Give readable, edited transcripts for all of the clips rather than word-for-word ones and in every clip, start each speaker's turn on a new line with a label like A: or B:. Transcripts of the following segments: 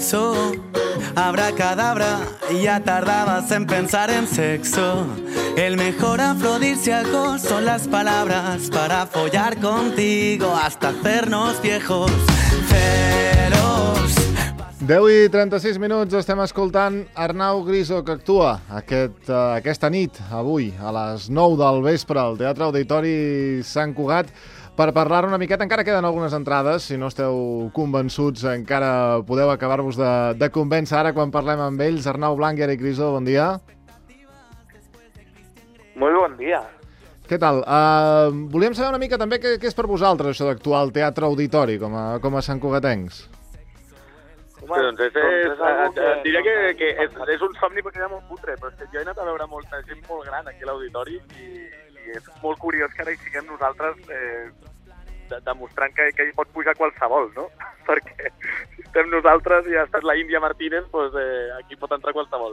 A: sexo. Abracadabra, ya tardabas en pensar en sexo. El mejor afrodisíaco son las palabras para follar contigo hasta hacernos viejos. Celos.
B: 10 i 36 minuts, estem escoltant Arnau Griso, que actua aquesta nit, avui, a les 9 del vespre, al Teatre Auditori Sant Cugat, per parlar una miqueta. Encara queden algunes entrades, si no esteu convençuts, encara podeu acabar-vos de convèncer ara quan parlem amb ells. Arnau Blanc i Eric Griso, bon dia.
C: Molt bon dia.
B: Què tal? Volíem saber una mica també què és per vosaltres això d'actuar al Teatre Auditori com a santcugatencs.
C: Doncs et diria que és un somni perquè era molt putre, però jo he anat a veure molta gent molt gran aquí a l'auditori i és molt curiós que ara hi siguem nosaltres demostrant que hi pot pujar qualsevol, no? Perquè si estem nosaltres i ha estat la Índia Martínez, doncs aquí pot entrar qualsevol.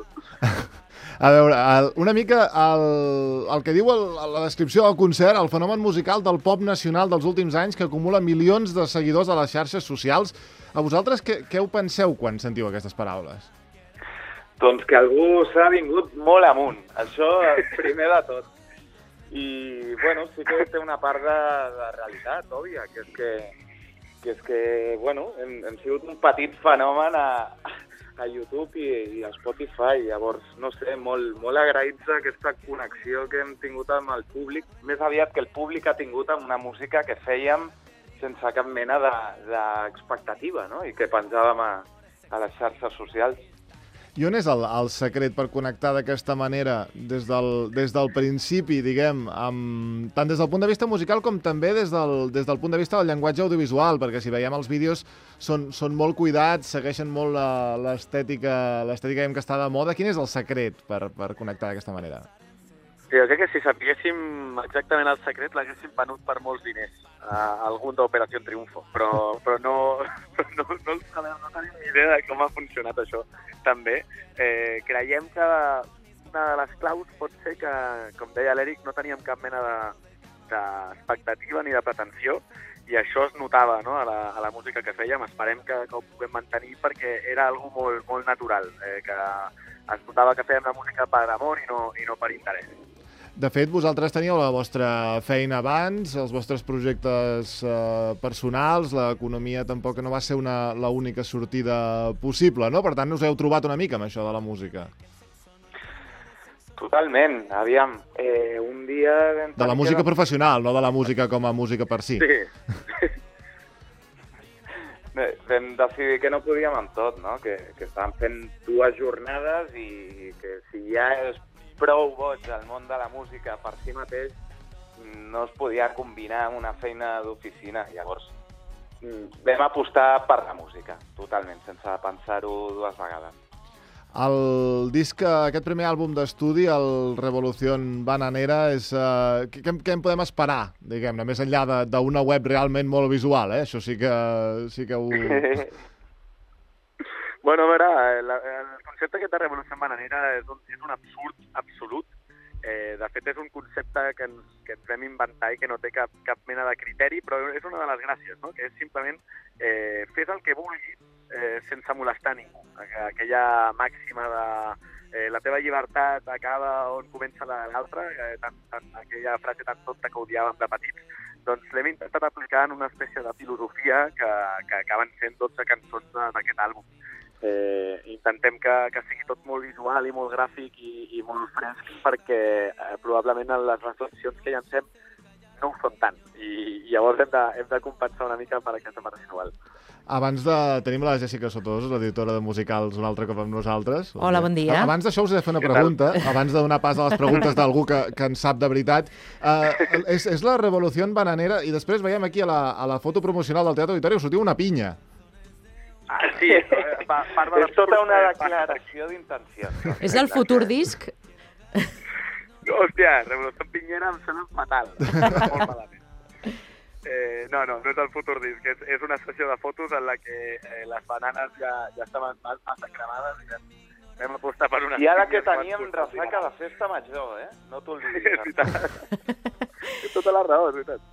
B: A veure, una mica el que diu la descripció del concert, el fenomen musical del pop nacional dels últims anys que acumula milions de seguidors a les xarxes socials. A vosaltres què ho penseu quan sentiu aquestes paraules?
C: Doncs que algú s'ha vingut molt amunt, això primer de tot. I, bueno, sí que té una part de realitat, òbvia, que és que bueno, hem sigut un petit fenomen a YouTube i a Spotify. Llavors, no sé, molt agraïts d'aquesta connexió que hem tingut amb el públic, més aviat que el públic ha tingut amb una música que fèiem sense cap mena d'expectativa, no? I que pensàvem a les xarxes socials.
B: I on és el secret per connectar d'aquesta manera des del principi, diguem, tant des del punt de vista musical com també des del punt de vista del llenguatge audiovisual? Perquè si veiem els vídeos són molt cuidats, segueixen molt l'estètica que està de moda. Quin és el secret per connectar d'aquesta manera?
C: Sí, jo crec que si sapiguéssim exactament el secret l'haguéssim venut per molts diners a algun d'Operació Triunfo, però no el sabem, no tenim ni idea de com ha funcionat això. També creiem que una de les claus pot ser que, com deia l'Eric, no teníem cap mena d'expectativa ni de pretensió i això es notava, no, a la música que fèiem. Esperem que ho puguem mantenir perquè era algo molt natural, que es notava que fèiem la música per amor i no per interès.
B: De fet, vosaltres teníeu la vostra feina abans, els vostres projectes personals, l'economia tampoc no va ser l'única sortida possible, no? Per tant, us heu trobat una mica amb això de la música.
C: Totalment. Aviam, un dia...
B: De la música professional, no de la música com a música per si.
C: Sí. Vam decidir que no podíem amb tot, no? Que estàvem fent 2 jornades i que si ja és prou boig al món de la música per si mateix, no es podia combinar amb una feina d'oficina. Llavors vam apostar per la música, totalment, sense pensar-ho 2 vegades.
B: El disc, aquest primer àlbum d'estudi, el Revolución Bananera, què en podem esperar, diguem-ne, més enllà d'una web realment molt visual, eh? Això sí que ho...
C: Bueno, a veure, el concepte aquest de Revolució Bananera és un absurd absolut. De fet, és un concepte que ens vam inventar i que no té cap mena de criteri, però és una de les gràcies, no? Que és simplement fes el que vulguis sense molestar ningú. Aquella màxima de la teva llibertat acaba on comença l'altra, aquella frase tan tonta que odiàvem de petits, doncs l'hem intentat aplicar en una espècie de filosofia que acaben sent 12 cançons d'aquest àlbum. Intentem que sigui tot molt visual i molt gràfic i molt fresc perquè probablement les reflexions que llancem no ho són tant i llavors hem de compensar una mica per aquesta part visual.
B: Tenim la Jessica Sotós, l'editora de musicals, un altre cop amb nosaltres.
D: Hola, bon dia.
B: Abans d'això us he de fer una pregunta, abans de donar pas a les preguntes d'algú que en sap de veritat. És la Revolució Bananera i després veiem aquí a la foto promocional del Teatre Auditori us sortiu una pinya.
C: Sí, és tota una declaració d'intenció.
D: És el futur disc?
C: Hòstia, Revolució Pinyera em sembla fatal. Molt malament. No és el futur disc. És una sessió de fotos en la que les bananes ja estaven massa cremades i vam apostar per una...
E: I ara que teníem ressaca de festa major, No t'ho oblidis.
C: És veritat. Té tota la raó, és veritat.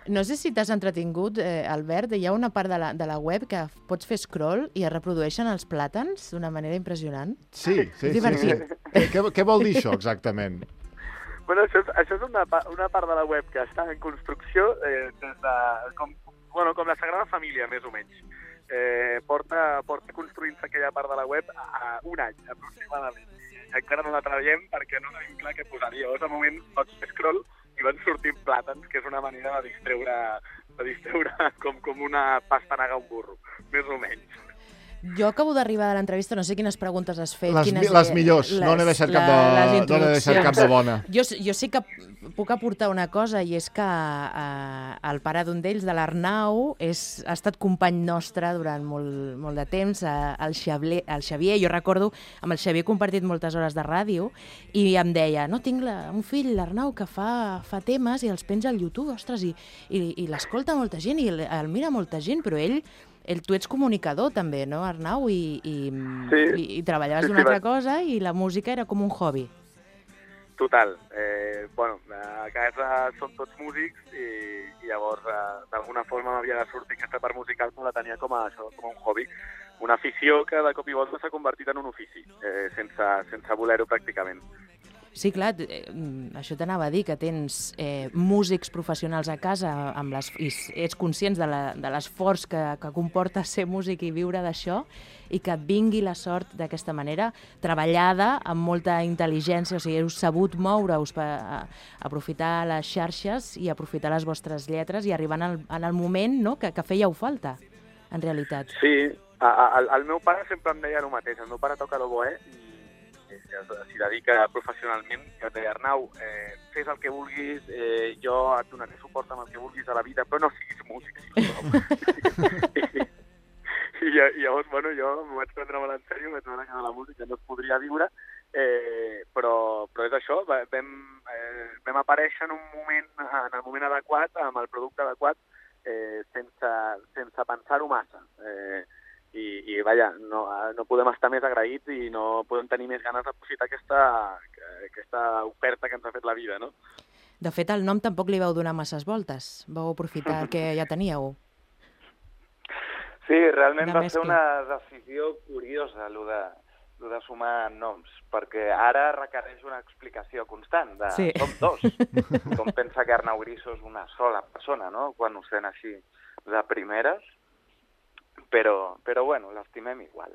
D: No sé si t'has entretingut, Albert, hi ha una part de la web que pots fer scroll i es reprodueixen els plàtans d'una manera impressionant.
B: Sí.
D: Divertit.
B: Què vol dir això, exactament?
C: Bueno, això és una part de la web que està en construcció des de, com la Sagrada Família, més o menys. Porta construint-se aquella part de la web a un any, aproximadament. Encara no la treballem perquè no tenim clar què posar-hi. Llavors, al moment, pots fer scroll i van sortint plàtans, que és una manera de distreure com una pastanaga a un burro, més o menys.
D: Jo acabo d'arribar de l'entrevista, no sé quines preguntes has fet.
B: Les millors, no n'he deixat cap de bona.
D: Jo sí que puc aportar una cosa, i és que el pare d'un d'ells, de l'Arnau, ha estat company nostre durant molt de temps, el Xavier. Jo recordo, amb el Xavier he compartit moltes hores de ràdio, i em deia, no, tinc un fill, l'Arnau, que fa temes i els penja al YouTube, ostres, i l'escolta molta gent, i el mira molta gent, però tu ets comunicador també, no, Arnau? I treballaves d'una altra cosa i la música era com un hobby.
C: Total. A casa som tots músics i llavors d'alguna forma m'havia de sortir aquesta part musical, però la tenia com un hobby. Una afició que de cop i volta s'ha convertit en un ofici, sense voler-ho pràcticament.
D: Sí, clar, això t'anava a dir, que tens músics professionals a casa i ets conscients de l'esforç que comporta ser músic i viure d'això, i que et vingui la sort d'aquesta manera, treballada amb molta intel·ligència, o sigui, heu sabut moure-us per aprofitar les xarxes i aprofitar les vostres lletres i arribar en el moment, no?, que fèieu falta, en realitat.
C: Sí, el meu pare sempre em deia el mateix. El meu pare toca l'oboè i s'hi dedica professionalment, que et deia, Arnau, fes el que vulguis, jo et donaré suport amb el que vulguis a la vida, però no siguis músic, sisplau. I llavors, jo m'ho vaig prendre molt en sèrio, vaig veure que de la música no es podria viure, però és això, vam aparèixer en el moment adequat, amb el producte adequat, sense pensar-ho massa. I vaja, no podem estar més agraïts i no podem tenir més ganes d'aprofitar aquesta oferta que ens ha fet la vida, no?
D: De fet, el nom tampoc li vau donar masses voltes. Vau aprofitar el que ja teníeu.
E: Sí, realment va ser una decisió curiosa, el de sumar noms, perquè ara requereix una explicació constant de som dos. Com pensa que Arnau Griso és una sola persona, no?, quan ho sent així de primeres. Però bueno, l'estimem igual.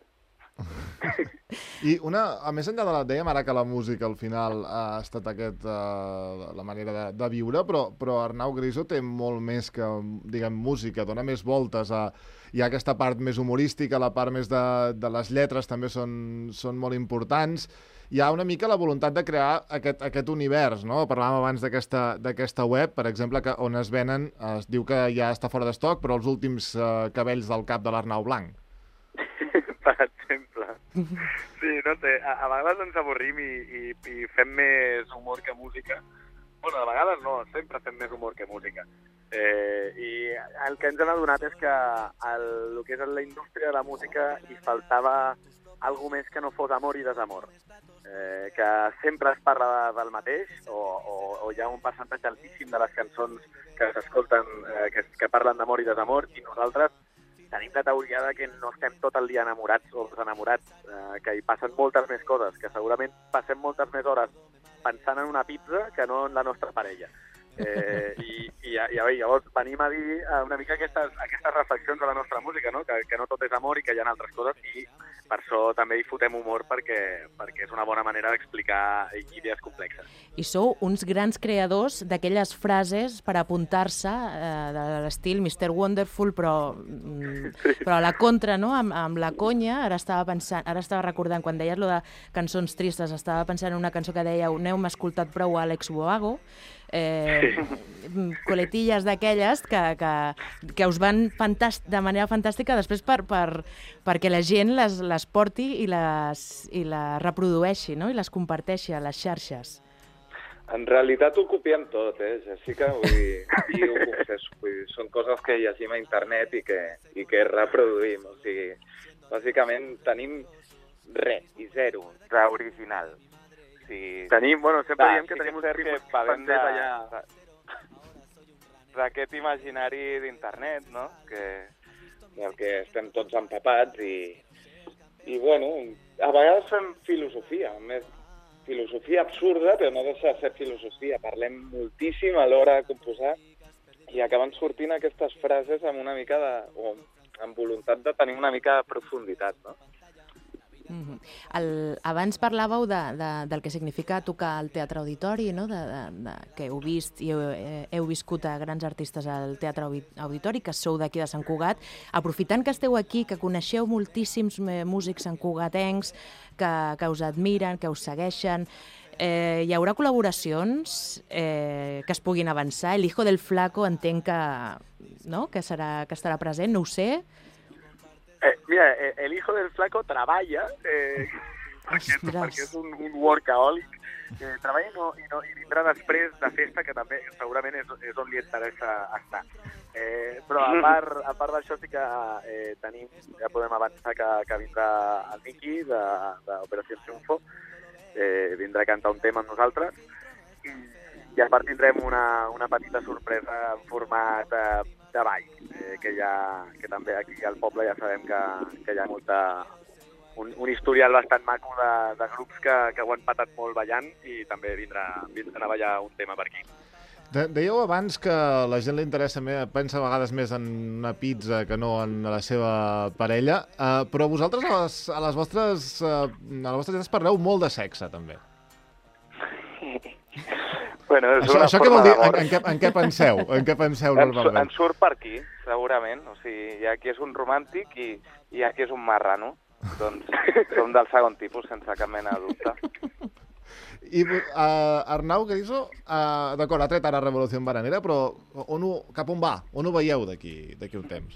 B: I a més enllà dèiem ara que la música al final ha estat la manera de viure, però Arnau Griso té molt més que, diguem, música, dona més voltes. Hi ha aquesta part més humorística, la part més de les lletres també són molt importants. Hi ha una mica la voluntat de crear aquest univers, no? Parlàvem abans d'aquesta web, per exemple, on es venen, es diu que ja està fora d'estoc, però els últims cabells del cap de l'Arnau Blanc.
C: Per exemple. Sí, no sé, a vegades ens avorrim i fem més humor que música. Bueno, a vegades no, sempre fem més humor que música. I el que ens hem adonat és que el que és la indústria de la música hi faltava algo més que no fos amor i desamor. Que sempre es parla del mateix, o hi ha un percentatge altíssim de les cançons que s'escolten que parlen d'amor i desamor, i nosaltres tenim la teoria de que no estem tot el dia enamorats o desenamorats, que hi passen moltes més coses, que segurament passem moltes més hores pensant en una pizza que no en la nostra parella. I llavors venim a dir una mica aquestes reflexions de la nostra música, no? Que no tot és amor i que hi ha altres coses, i per això també hi fotem humor, perquè és una bona manera d'explicar idees complexes.
D: I sou uns grans creadors d'aquelles frases per apuntar-se, de l'estil Mr. Wonderful, però a la contra, no? Amb la conya. Ara estava recordant, quan deies lo de cançons tristes, estava pensant en una cançó que dèieu "N'heu escoltat prou a Àlex Ubago", coletilles d'aquelles que us van de manera fantàstica després perquè la gent les porti i les reprodueixi, no?, i les comparteixi a les xarxes.
E: En realitat ho copiem tot, Jessica, i ho confesso. Són coses que llegim a internet i que reproduïm. O sigui, bàsicament tenim res i zero d'original.
C: Tenim, sempre diem que tenim uns tipus francès allà.
E: d'aquest imaginari d'internet, no? Del que estem tots empapats i bueno, a vegades fem filosofia, més filosofia absurda, però no deixa de ser filosofia. Parlem moltíssim a l'hora de composar i acaben sortint aquestes frases amb una mica o amb voluntat de tenir una mica de profunditat, no?
D: Abans parlàveu del que significa tocar al Teatre Auditori, no? Que heu vist i heu viscut a grans artistes al Teatre Auditori, que sou d'aquí de Sant Cugat. Aprofitant que esteu aquí, que coneixeu moltíssims músics santcugatencs que us admiren, que us segueixen, hi haurà col·laboracions que es puguin avançar? El Hijo del Flaco entenc que estarà present, no ho sé.
C: Mira, el Hijo del Flaco treballa, perquè és un workaholic, treballa i vindrà després de festa, que també segurament és on li interessa estar. Però a part d'això sí que ja podem avançar que vindrà el Miqui d'Operació Triunfo, vindrà a cantar un tema amb nosaltres, i a part tindrem una petita sorpresa en format de ball, que també aquí al poble ja sabem que hi ha un historial bastant maco de grups que ho han patat molt ballant i també vindran a ballar un tema per aquí.
B: Dèieu abans que a la gent li interessa més, pensa a vegades més en una pizza que no en la seva parella, però vosaltres a les vostres llates parleu molt de sexe, també.
E: Bueno,
B: això què vol dir? En què penseu? En què penseu normalment?
E: Ens surt per aquí, segurament. O sigui, hi ha qui és un romàntic i hi ha qui és un marrano. Doncs som del segon tipus, sense cap mena de dubte.
B: I Arnau Griso, d'acord, ha tret ara Revolució Bananera, però cap on va? On ho veieu d'aquí un temps?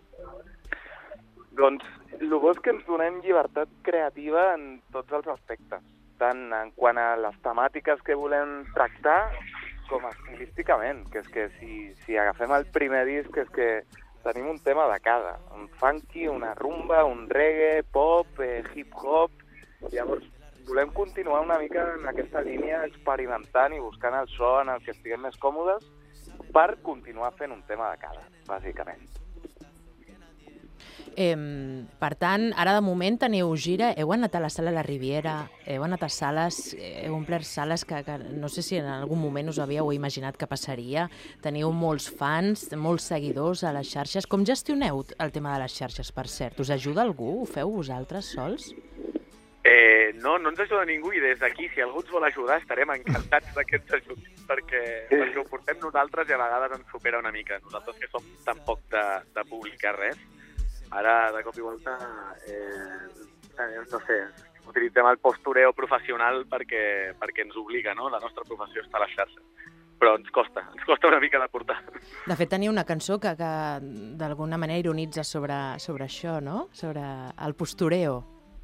E: Doncs el bo és que ens donem llibertat creativa en tots els aspectes, tant en quant a les temàtiques que volem tractar com estilísticament, que és que si agafem el primer disc és que tenim un tema de cada, un funky, una rumba, un reggae, pop, hip-hop. Llavors volem continuar una mica en aquesta línia experimentant i buscant el so en el que estiguem més còmodes per continuar fent un tema de cada, bàsicament.
D: Per tant, ara de moment teniu gira, heu anat a la Sala La Riviera, heu anat a sales, heu omplert sales que no sé si en algun moment us havíeu imaginat que passaria. Teniu molts fans, molts seguidors a les xarxes. Com gestioneu el tema de les xarxes, per cert? Us ajuda algú? Ho feu vosaltres sols?
C: No ens ajuda ningú i des d'aquí, si algú ens vol ajudar, estarem encantats d'aquests ajuts perquè ho portem nosaltres i a vegades ens supera una mica. Nosaltres que som tan poc de publicar res, ara de cop i volta, no sé, utilitzem el postureo professional perquè ens obliga, no? La nostra professió està a les xarxes. Però ens costa una mica de portar.
D: De fet, teniu una cançó que d'alguna manera ironitza sobre això, no? Sobre el postureo.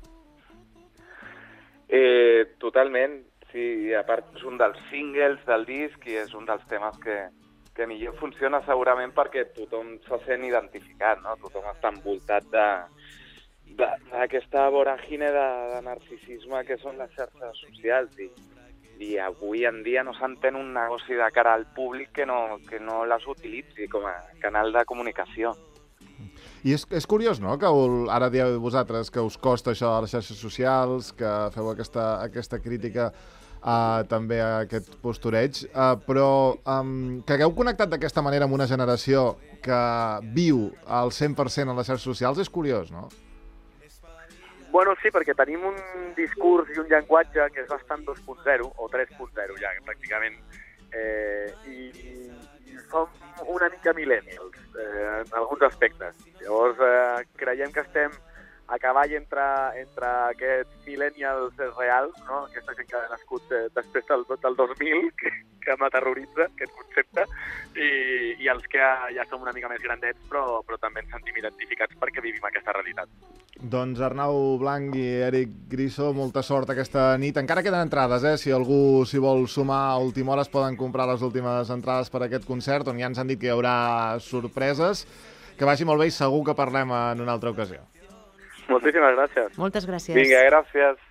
E: Totalment, sí, a part és un dels singles del disc i és un dels temes que millor funciona segurament perquè tothom se sent identificat, no? Tothom està envoltat d'aquesta voràgine de narcisisme que són les xarxes socials i avui en dia no s'entén un negoci de cara al públic que no les utilitzi com a canal de comunicació.
B: I és curiós, no?, que ara dieu vosaltres que us costa això a les xarxes socials, que feu aquesta crítica també a aquest postureig, però que hagueu connectat d'aquesta manera amb una generació que viu al 100% a les xarxes socials és curiós, no?
C: Bueno, sí, perquè tenim un discurs i un llenguatge que és bastant 2.0 o 3.0 ja, pràcticament, i som una mica millennials en alguns aspectes. Llavors creiem que estem a cavall entre aquests millennials reals, no? Aquesta gent que ha nascut després del 2000, que m'aterroritza aquest concepte, i els que ja som una mica més grandets, però també ens sentim identificats perquè vivim aquesta realitat.
B: Doncs Arnau Blanc i Eric Griso, molta sort aquesta nit. Encara queden entrades, si algú s'hi vol sumar a última hora es poden comprar les últimes entrades per a aquest concert, on ja ens han dit que hi haurà sorpreses. Que vagi molt bé i segur que parlem en una altra ocasió.
C: Moltíssimes gràcies.
D: Moltes gràcies.
E: Vinga, gràcies.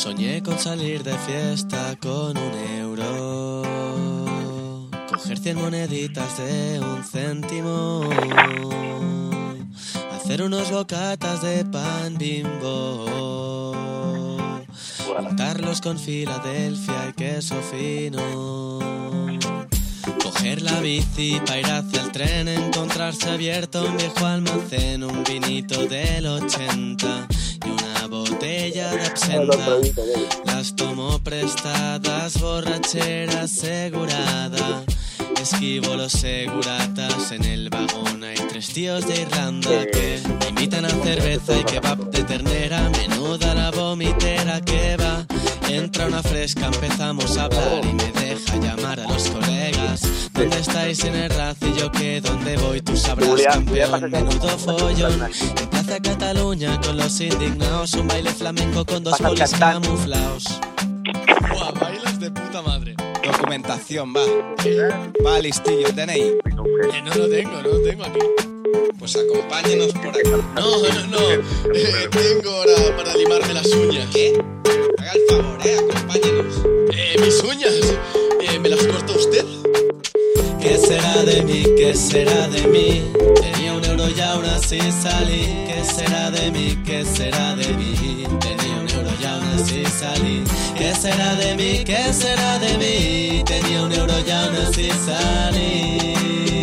A: Soñé con salir de fiesta con €1, coger 100 moneditas de 1 céntimo, hacer unos bocatas de pan Bimbo, juntarlos con Filadelfia y queso fino, coger la bici para ir hacia el tren, encontrarse abierto un viejo almacén, un vinito del 80 y una botella de absenta. Las tomo prestadas, borrachera asegurada. Esquivo los seguratas, en el vagón hay 3 tíos de Irlanda que me invitan a cerveza y kebab de ternera, menuda la vomitera que va. Entra una fresca, empezamos a hablar y me deja llamar a los colegas. ¿Dónde estáis en el racillo? Que donde voy tú sabrás, campeón, menudo follón. En Plaza Cataluña con los indignados, un baile flamenco con 2 polis camuflados. ¡Buah, bailas de puta madre!
F: Documentación, va. Va, listillo, ¿tenéis?
A: No lo tengo aquí.
F: Pues acompáñenos por aquí.
A: No. Tengo ahora para limarme las uñas.
F: ¿Qué? Haga el favor, acompáñenos.
A: Mis uñas. ¿Me las corta usted? ¿Qué será de mí? ¿Qué será de mí? Tenía €1 y aún así salí. ¿Qué será de mí? ¿Qué será de mí? Tenía €1 y aún así salí. ¿Qué será de mí? ¿Qué será de mí? Tenía €1 y aún así salí.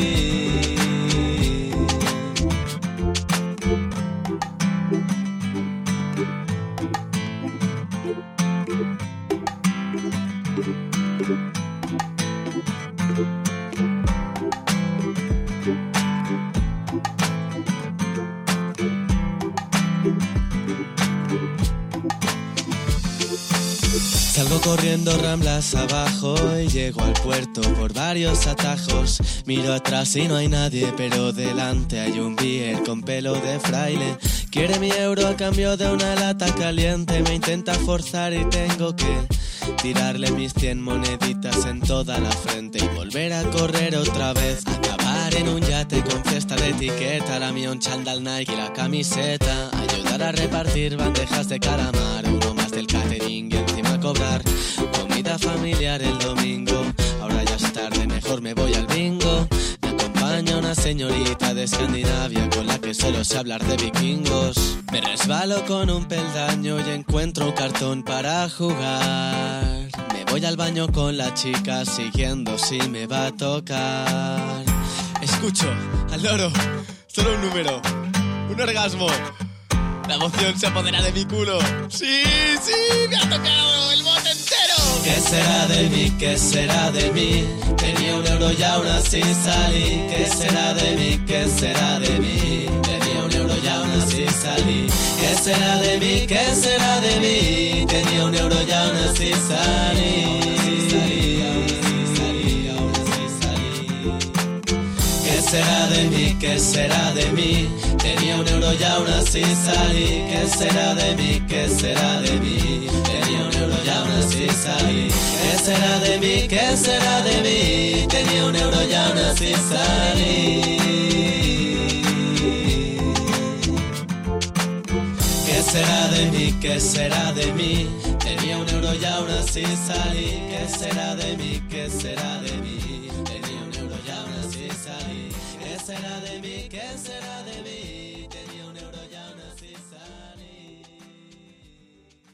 A: Salgo corriendo Ramblas abajo y llego al puerto por varios atajos. Miro atrás y no hay nadie, pero delante hay un beer con pelo de fraile. Quiere mi euro a cambio de una lata caliente. Me intenta forzar y tengo que tirarle mis 100 moneditas en toda la frente y volver a correr otra vez. Acabar en un yate con fiesta de etiqueta, la mía un chándal Nike y la camiseta. Ayudar a repartir bandejas de calamar, uno más del catering y encima cobrar comida familiar el domingo. Ahora ya es tarde, mejor me voy al bingo. Me acompaña una señorita de Escandinavia con la que solo sé hablar de vikingos. Me resbalo con un peldaño y encuentro un cartón para jugar. Me voy al baño con la chica siguiendo si me va a tocar. Escucho al loro, solo un número, un orgasmo. La emoción se apodera de mi culo. ¡Sí, me ha tocado el bote entero! ¿Qué será de mí? ¿Qué será de mí? Tenía €1 y aún así salí. ¿Qué será de mí? ¿Qué será de mí? Tenía €1 y aún así salí. ¿Qué será de mí? ¿Qué será de mí? Tenía €1 y aún así salí. ¿Qué será de mí? ¿Qué será de mí? Tenía €1 y aún así salí. ¿Qué será de mí? ¿Qué será de mí? Tenía €1 y aún así salí. ¿Qué será de mí? ¿Qué será de mí? Tenía €1 y aún así salí. ¿Qué será de mí? ¿Qué será de mí? Tenía €1 y aún así salí. ¿Qué será de mí? ¿Qué será de mí? Tenía €1 y aún así salí. ¿Qué será de mí? ¿Qué será de mí?